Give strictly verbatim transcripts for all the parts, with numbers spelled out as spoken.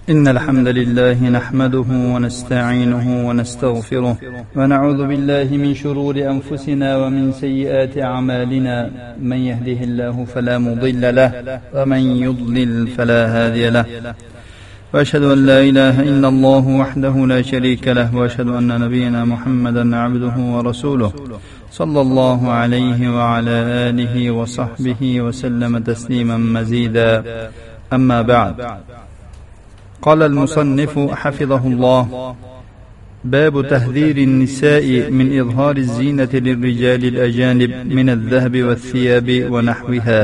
إن الحمد لله نحمده ونستعينه ونستغفره ونعوذ بالله من شرور أنفسنا ومن سيئات أعمالنا. من يهده الله فلا مضل له ومن يضلل فلا هادي له، وأشهد أن لا إله إلا الله وحده لا شريك له، وأشهد أن نبينا محمدا عبده ورسوله صلى الله عليه وعلى آله وصحبه وسلم تسليما مزيدا. أما بعد، قال المصنف حفظه الله: باب تحذير النساء من إظهار الزينة للرجال الأجانب من الذهب والثياب ونحوها.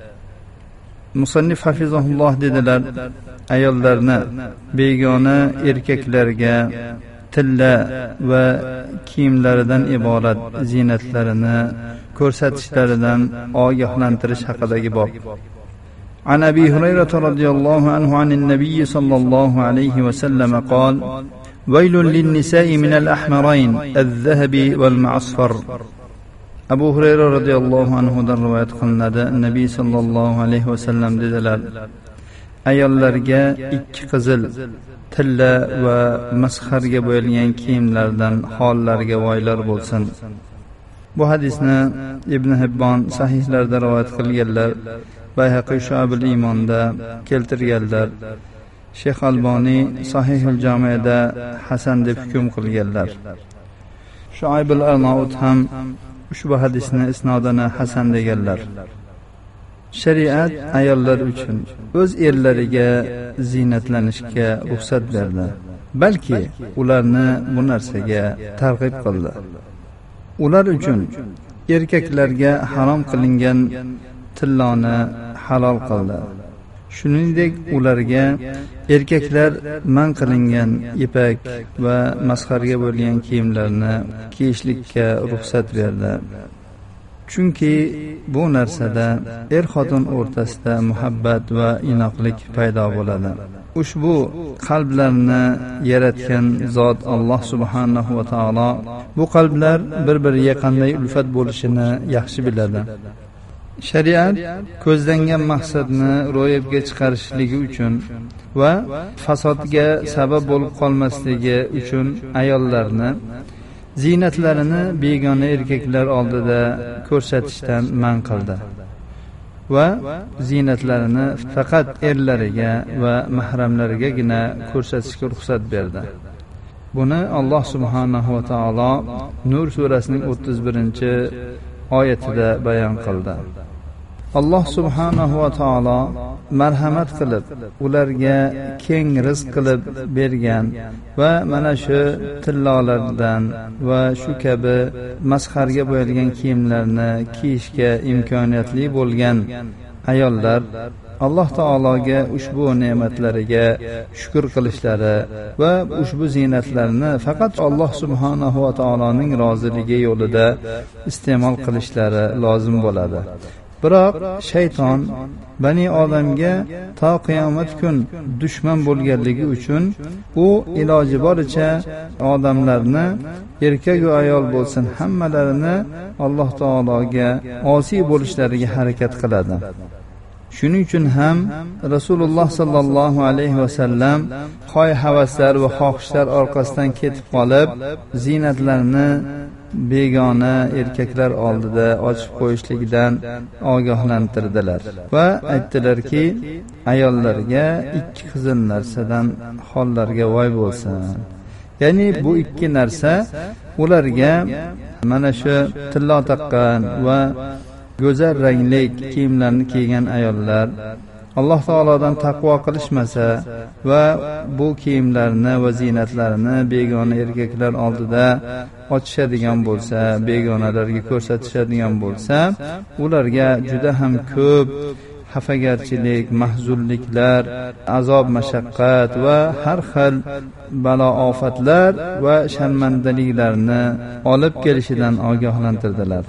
Musannif hafizahulloh dedilar: ayollarni begona erkaklarga tilla va kiyimlaridan iborat ziynatlarini ko'rsatishlaridan ogohlantirish haqidagi bob. عن أبي هريرة رضي الله عنه عن النبي صلى الله عليه وسلم قال: ويل للنساء من الأحمرين الذهب والمعصفر. Abu Hurayra radhiyallohu anhudan rivoyat qilinadi. Nabiy sallallohu alayhi vasallam dedilar: ayollarga ikki qizil, tilla va masxarga bo'yalgan kiyimlardan hollariga voylar bo'lsin. Bu hadisni Ibn Hibbon sahihlarida rivoyat qilganlar. Bayhaqi Shu'abul Iymonda keltirganlar. Sheyx Alboniy Sahihul Jami'da hasan deb hukm qilganlar. Shu'aybul Arnaut ham ushbu hadisni isnodini hasan deganlar. Shariat ayollar uchun o'z erlariga ziynatlanishga ruxsat berdi, balki ularni bu narsaga targ'ib qildi. Ular uchun erkaklarga harom qilingan tilloni halol qildi. Shuningdek, ularga erkaklar man qilingan ipak va masxarga bo'lgan kiyimlarni kiyishlikka ruxsat berdi. Chunki bu narsada er-xotin o'rtasida muhabbat va inoqlik paydo bo'ladi. Ushbu qalblarni yaratgan zot Alloh subhanahu va taolo bu qalblar bir-biriga qanday ulfat bo'lishini yaxshi biladi. Shariat ko'zlangan maqsadni ro'yobga chiqarishligi uchun va fasodga sabab bo'lib qolmasligi uchun ayollarni ziynatlarini begona erkaklar oldida ko'rsatishdan man qildi va ziynatlarini faqat erlariga va mahramlarigagina ko'rsatishga ruxsat berdi. Buni Alloh subhanahu va taolo Nur surasining o'ttiz birinchi oyatida bayon qildi. Alloh subhanahu va taolo marhamat qilib ularga keng rizq qilib bergan va mana shu tillolardan va shu kabi masxarga bo'yalgan kiyimlarni kiyishga imkoniyatli bo'lgan ayollar Alloh taologa ushbu ne'matlariga shukr qilishlari va ushbu ziynatlarni faqat Alloh subhanahu va taoloning roziligi yo'lida iste'mol qilishlari lozim bo'ladi. Biroq shayton bani odamga to qiyomat kun dushman bo'lganligi uchun u iloji boricha odamlarni, erkak va ayol bo'lsin, hammalarini Alloh taologa osiy bo'lishlariga harakat qiladi. Shuning uchun ham Rasululloh sallallohu alayhi vasallam qoy havaslar va xohishlar orqasidan ketib qolib, ziynatlarni begona erkaklar oldida ochib qo'yishlikdan ogohlantirdilar va aytdilarki, ayollarga ikki qizil narsadan hollarga voy bo'lsin. Ya'ni bu ikki narsa ularga mana shu tillo taqqan va go'zal rangli kiyimlarni kiygan ayollar Alloh taolodan taqvo qilishmasa va bu kiyimlarni va ziynatlarini begona erkaklar oldida ochishadigan bo'lsa, begonalarga ko'rsatishadigan bo'lsa, ularga juda ham ko'p xafagarchilik, mahzunliklar, azob, mashaqqat va har xil balo ofatlar va sharmandaliklarni olib kelishidan ogohlantirdilar.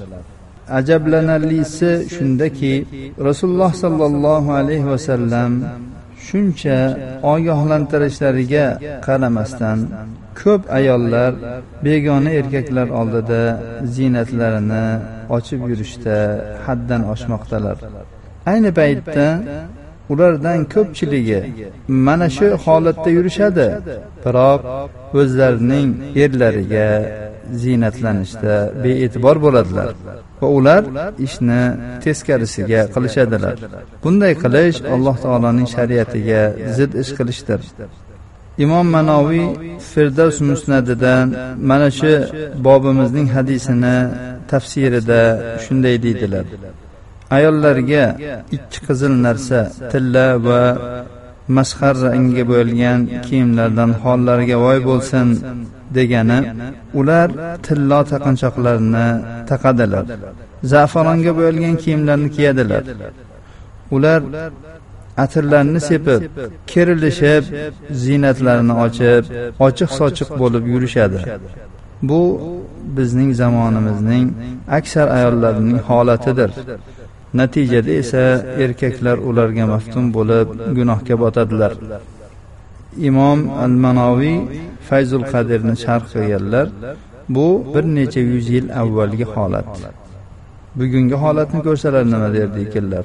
Ajablanarlisi shundaki, Rasululloh sallallohu alayhi vasallam shuncha ogohlantirishlariga qaramasdan ko'p ayollar begona erkaklar oldida ziynatlarini ochib yurishda haddan oshmoqdalar. Ayni paytda ulardan ko'pchiligi mana shu holatda yurishadi, biroq o'zlarining erlariga ziynatlanishda bee'tibor bo'ladilar va ular ishni teskarisiga qilishadilar. Bunday qilish Alloh taolaning shariatiga zid ish qilishdir. Imom Manoviy Firdavs musnadidan mana shu bobimizning hadisini tafsirida shunday deydilar: ayollarga ikki qizil narsa, tilla va masxar rangiga bo'yalgan kiyimlardan hollariga voy bo'lsin degani, ular tillo taqinchoqlarini taqadilar, za'faronga bo'yalgan kiyimlarni kiyadilar. Ular atirlarni sepib, kerilishib, ziynatlarini ochib, ochiq-sochiq bo'lib yurishadi. Bu bizning zamonimizning aksar ayollarining holatidir. Natijada esa erkaklar ularga maftun bo'lib gunohga botadilar. Imom Al-Manoviy Fayzul Qadirni sharh qilganlar, bu bir necha yuz yil avvalgi holat. Bugungi holatni ko'rsalar nima derdi ekanlar?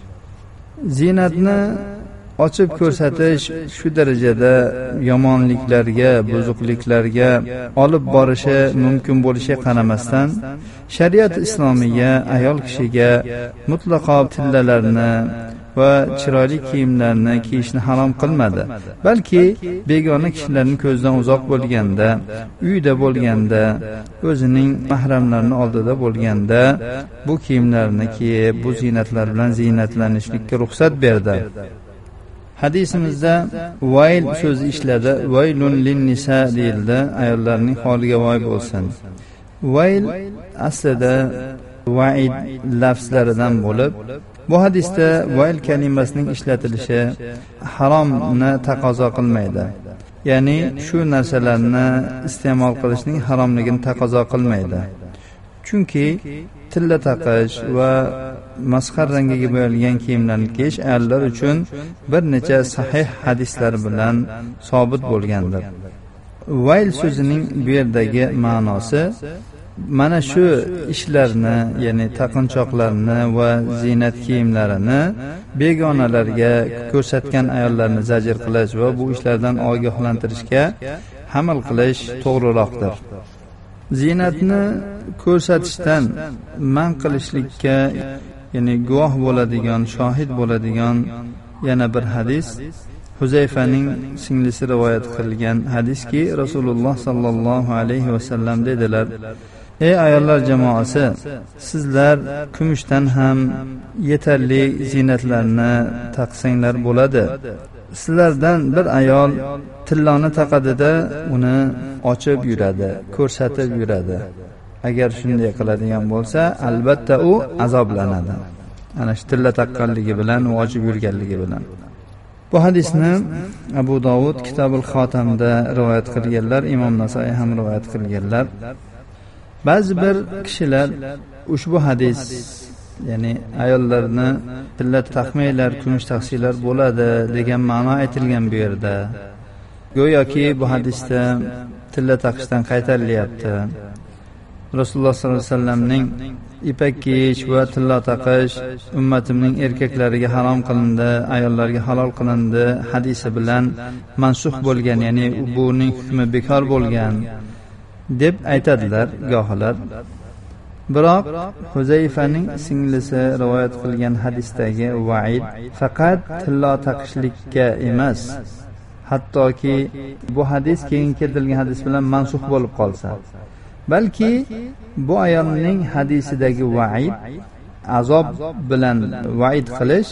Ziynatni ochib ko'rsatish shu darajada yomonliklarga, buzuqliklarga olib borishi mumkin bo'lishiga qaramasdan, shariat islomiya ayol kishiga mutlaqo tillalarni va chiroyli kiyimlarni kiyishni harom qilmadi. Balki begona kishilarning ko'zdan uzoq bo'lganda, uyda bo'lganda, o'zining mahramlarini oldida bo'lganda bu kiyimlarni kiyib, bu ziynatlar bilan ziynatlanishlikka ruxsat berdi. Hadisimizda vayl so'zi ishladi. Vaylun lin-nisa deyildi. Ayollarning holiga voy bo'lsin. Vayl aslida vaid lafzlaridan bo'lib, bu hadisda vayl kalimasining ishlatilishi haromni taqozo qilmaydi. Ya'ni shu narsalarni iste'mol qilishning haromligini taqozo qilmaydi. Chunki tilla taqish va masxar rangiga bo'yalgan kiyimlarni kiyish ayollar uchun bir necha sahih hadislar bilan sobit bo'lgandir. Vayl so'zining bu yerdagi ma'nosi mana shu ishlarni, ya'ni taqinchoqlarni va ziynat kiyimlarini begonalarga ko'rsatgan ayollarni zajr qilish va bu ishlardan ogohlantirishga hamal qilish to'g'riroqdir. Ziynatni ko'rsatishdan man qilishlikka, ya'ni guvoh bo'ladigan, shohid bo'ladigan yana bir hadis Huzayfaning singlisi rivoyat qilgan hadiski, Rasululloh sallallohu alayhi vasallam dedilar: ey ayollar jamoasi, sizlar kumushdan ham yetarli ziynatlarni taqsanglar bo'ladi. Sizlardan bir ayol tilloni taqadida uni ochib yuradi, ko'rsatib yuradi. Agar shunday qiladigan bo'lsa, albatta u azoblanadi. Ana shu tilla taqqanligi bilan, u ochib yurganligi bilan. Bu hadisni Abu Dovud Kitobul Xotamda rivoyat qilganlar, Imom Nasoiy ham rivoyat qilganlar. Ba'zi bir kishilar ushbu hadis, ya'ni ayollarni tilla taqmanglar, kumush taqsinglar bo'ladi degan ma'no aytilgan bu yerda. Go'yoki bu hadisda tilla taqishdan qaytarilyapti. Rasululloh sollallohu alayhi vasallamning ipak kiyish va tilla taqish ummatimning erkaklariga harom qilindi, ayollarga halol qilindi hadisi bilan mansux bo'lgan, ya'ni buning hukmi bekor bo'lgan deb aytadilar gohilar. Biroq Huzayfaning singlisi rivoyat qilgan hadisdagi vaid faqat tilla taqishlikka emas, hattoki bu hadis keyin keltirilgan hadis bilan mansux bo'lib qolsa, balki bu ayolning hadisidagi vaid, azob bilan vaid qilish,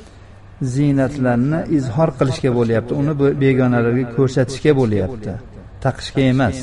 ziynatlarni izhor qilishga bo'lyapti, uni begonalarga ko'rsatishga bo'lyapti, taqishga emas.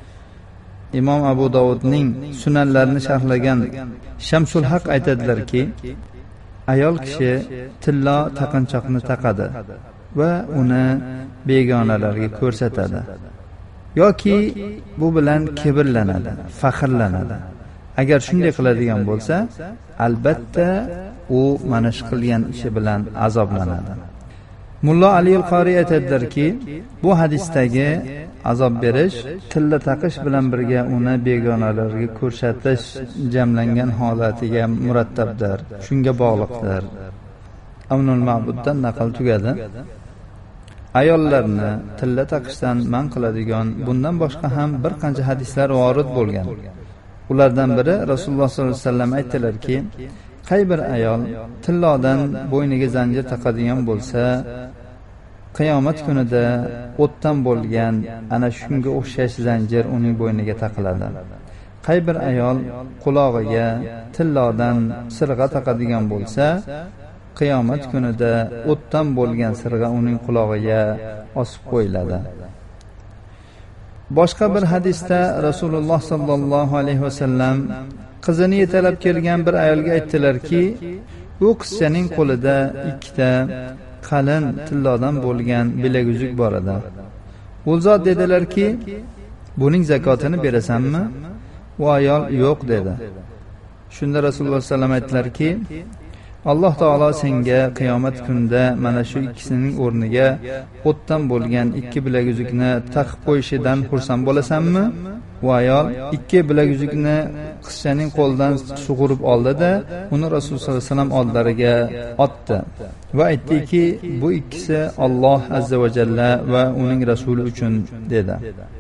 Imom Abu Dovudning sunanlarini sharhlagan Shamsul Haq aytadilarki, ayol kishi tilla taqinchoqni taqadi va uni begonalarga ko'rsatadi yoki bu bilan kibrlanadi, faxrlanadi. Agar shunday qiladigan bo'lsa, albatta u mana shu qilgan ishi bilan azoblanadi. Mullo Ali al-Qori aytadilarki, bu hadisdagi azob berish tilla taqish bilan birga uni begonalarga ko'rsatish jamlangan holatiga murattabdir, shunga bog'liqdir. Avnul Ma'buddan naql tugadi. Ayollarni tilla taqishdan man qiladigan bundan boshqa ham bir qancha hadislar vorid bo'lgan. Ulardan biri Rasululloh sollallohu alayhi vasallam aytdilarki, qay bir ayol tillodan bo'yniga zanjir taqadigan bo'lsa, qiyomat kunida o'tdan bo'lgan ana shunga o'xshash zanjir uning bo'yniga taqiladi. Qay bir ayol qulog'iga tillodan sirg'a taqadigan bo'lsa, qiyomat kunida o'tdan bo'lgan sirg'a uning qulog'iga osib qo'yiladi. Boshqa bir hadisda Rasululloh sallallohu alayhi vasallam qizini yetalab kelgan bir ayolga aytdilarki, u qizchaning qo'lida ikkita qalin tillodan bo'lgan bilaguzuk bor edi. U zot dedilarki, buning zakotini berasanmi? U ayol yo'q dedi. Shunda Rasululloh sallallohu alayhi vasallam aytdilarki, Alloh taolo senga qiyomat kunida mana shu ikkisining o'rniga o'tdan bo'lgan ikki bilaguzukni taqib qo'yishidan xursand bo'lasanmi? U ayol ikki bilaguzukni qizchaning qo'lidan sug'urib oldi-da, uni Rasululloh sollallohu alayhi vasallam oldilariga otdi va aytdiki, bu ikkisi Alloh azza va jalla va uning rasuli uchun dedi.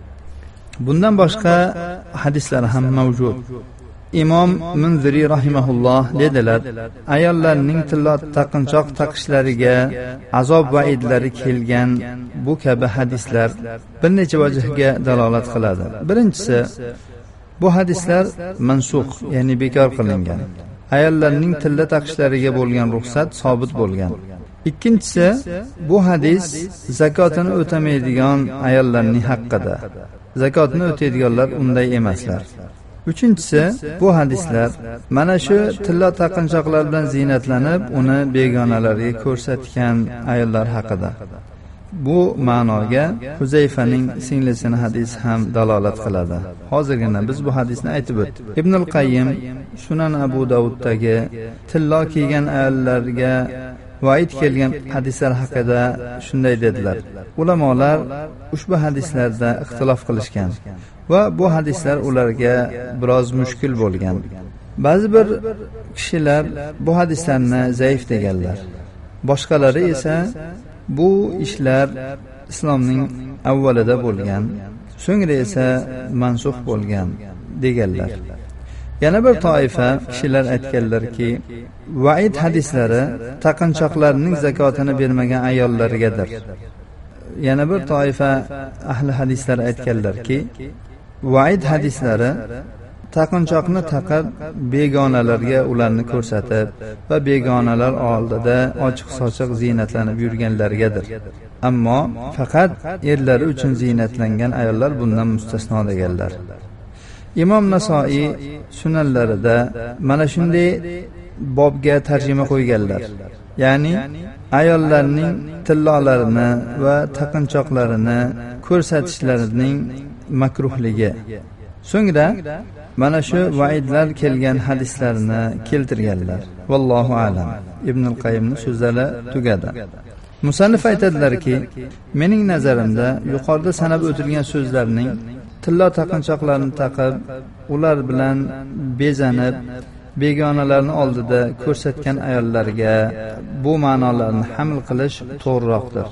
Bundan boshqa hadislar ham mavjud. Imom Munziri rahimahulloh dedilar, ayollarning tilla taqinchoq taqishlariga azob va'idlari kelgan bu kabi hadislar bir necha vajhga dalolat qiladi. Birinchisi, bu hadislar mansukh, ya'ni bekor qilingan. Ayollarning tilla taqishlariga bo'lgan ruxsat sobit bo'lgan. Ikkinchisi, bu hadis zakotini o'tamaydigan ayollarning haqqida. Zakotni o'taydiganlar unday emaslar. Uchinchisi, bu hadislar mana shu tilla taqinchoqlar bilan ziynatlanib, uni begonalarga ko'rsatgan ayollar haqida. Bu ma'noga Huzayfaning singlisini hadis ham dalolat qiladi. Hozirgina biz bu hadisni aytib o'tdik. Ibnul Qayyim Sunan Abu Davuddagi tillo kiygan ayollarga va'id kelgan hadislar haqida shunday dedilar. Ulamolar ushbu hadislarda ixtilof qilishgan va bu hadislar ularga biroz mushkul bo'lgan. Ba'zi bir kishilar bu hadislarni zaif deganlar. Boshqalari esa bu ishlar islomning avvalida bo'lgan, so'ngra esa mansux bo'lgan deganlar. Yana bir toifa kishilar aytganlarki, va'id hadislari taqinchoqlarning zakotini bermagan ayollargadir. Yana bir toifa ahli hadislar aytganlarki, va'id hadislari taqinchoqni taqib begonalarga ularni ko'rsatib va begonalar oldida ochiq-sochiq ziynatlanib yurganlargadir. Ammo faqat erlari uchun ziynatlangan ayollar bundan mustasno deganlar. Imom Nasoiy sunanlarida mana shunday bobga tarjima qo'yganlar. Ya'ni ayollarning tillolarini va taqinchoqlarini ko'rsatishlarining makruhligi. So'ngra mana shu va'idlar kelgan hadislarni keltirganlar. Vallohu a'lam. Ibnul Qayyimning so'zlari tugadi. Musannif aytadilarki, mening nazarimda yuqorida sanab o'tilgan so'zlarning tilla taqinchoqlarni taqib, ular bilan bezanib, begonalarning oldida ko'rsatgan ayollarga bu ma'nolarni haml qilish to'g'riroqdir.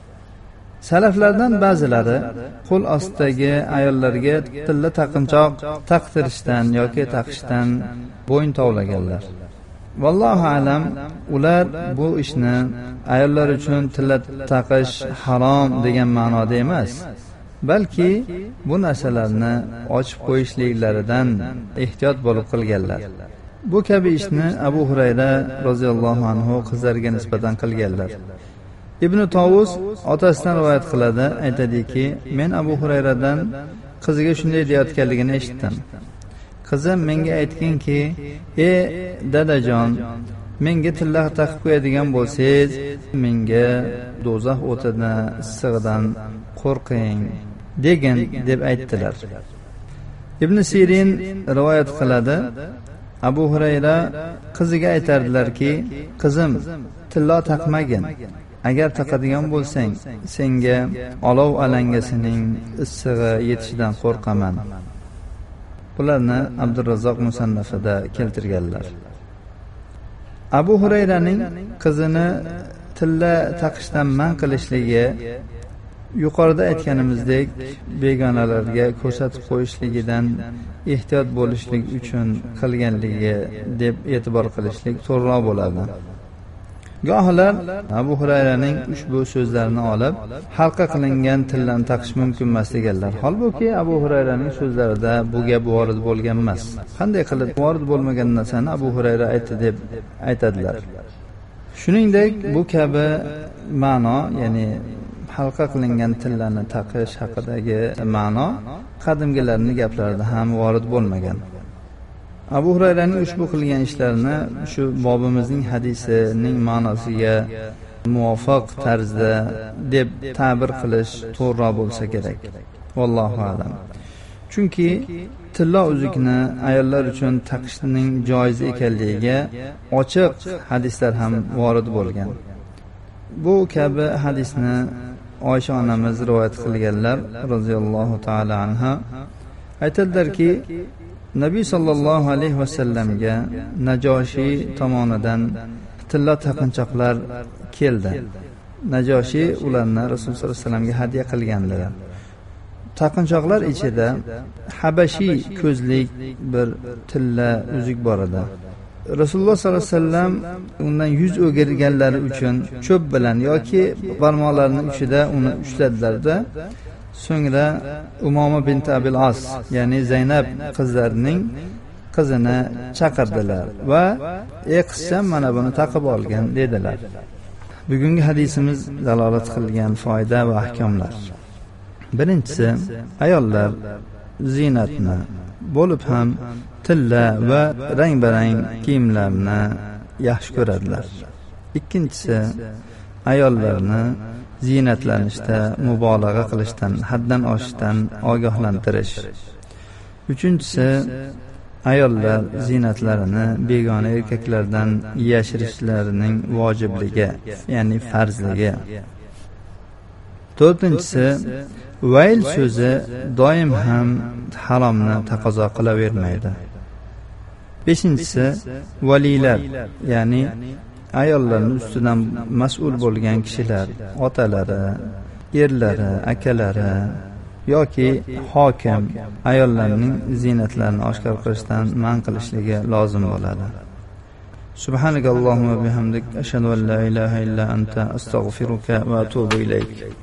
Salaflardan ba'zilari qo'l ostidagi ayollarga tilla taqinchoq taqtirishdan yoki taqishdan bo'yin tovlaganlar. Vallohu alam, ular bu ishni ayollar uchun tilla taqish harom degan ma'noda emas, balki bu narsalarni ochib qo'yishliklaridan ehtiyot bo'lib qilganlar. Bu kabi ishni Abu Hurayra roziyallohu anhu qizlariga nisbatan qilganlar. Ibn Tovus otasidan rivoyat qiladi, aytadiki, men Abu Hurayradan qiziga shunday deyotganligini eshitdim. Qizim menga aytganki, "Ey dadajon, menga tilla taqib qo'yadigan bo'lsangiz, menga do'zax o'tidan, issig'idan qo'rqing" degan deb aytdilar. Ibn Sirin rivoyat qiladi, Abu Hurayra qiziga aytardilarki, "Qizim, tilla taqmagin. Agar taqadigan bo'lsang, senga olov alangasining issig'i yetishidan qo'rqaman." Bularni Abdurrazzoq musannafida keltirganlar. Abu Hurayraning qizini tilla taqishdan man qilishligi yuqorida aytganimizdek begonalarga ko'rsatib qo'yishligidan ehtiyot bo'lishlik uchun qilganligi deb e'tibor qilishlik to'g'riroq bo'ladi. Gohlar Abu Hurayraning ushbu so'zlarini olib halqa qilingan tillani taqish mumkin emas deganlar. Holbuki Abu Hurayraning so'zlarida bu gap vorid bo'lgan emas. Qanday qilib vorid bo'lmagan narsani Abu Hurayra aytdi deb aytadilar. Shuningdek, bu kabi ma'no, ya'ni halqa qilingan tillani taqish haqidagi ma'no qadimgilarning gaplarida ham vorid bo'lmagan. Abu Hurayraning ushbu qilgan ishlarini shu bobimizning hadisining ma'nosiga muvofiq tarzda deb ta'bir qilish to'g'riroq bo'lsa kerak. Vallohu a'lam. Chunki tilla uzukni ayollar uchun taqishning joiz ekanligiga ochiq hadislar ham vorid bo'lgan. Bu kabi hadisni Oysha onamiz rivoyat qilganlar roziyallohu ta'ala anha aytadilarki, Nabiy sallallohu alayhi vasallamga Najoshi tomonidan tilla taqinchoqlar keldi. Najoshi ularni Rasululloh sollallohu alayhi vasallamga hadya qilganlar. Taqinchoqlar ichida habashiy ko'zlik bir tilla uzuk bor edi. Rasululloh sollallohu alayhi vasallam undan yuz o'girganlari uchun cho'p bilan yoki barmoqlarining uchida uni ushladilar-da, so'ngra Umoma bint Abil As, ya'ni Zaynab qizlarining qizini chaqirdilar va "Ey qizcham, mana buni taqib olgin" dedilar. Bugungi hadisimiz dalolat qilgan foyda va ahkomlar. Birinchisi, ayollar zinatni bo'lib ham tilla va rang-barang kiyimlarni yaxshi ko'radilar. Ikkinchisi, ayollarni zinatlanishda mubolag'a qilishdan, haddan oshishdan ogohlantirish. Uchinchisi, ayollar zinatlarini begona erkaklardan yashirishlarining vojibligi, ya'ni farzligi. To'rtinchisi, vayl so'zi doim ham haromni taqozo qilavermaydi. Beshinchisi, valilar, ya'ni ayollarning ustidan mas'ul bo'lgan kishilar, otalari, erlari, akalari yoki hokim ayollarning zinatlarini oshkor qilishdan man qilishligi lozim bo'ladi. Subhanakallahumma bihamdik ashhadu an la ilaha illa anta astaghfiruka va atubu ilayk.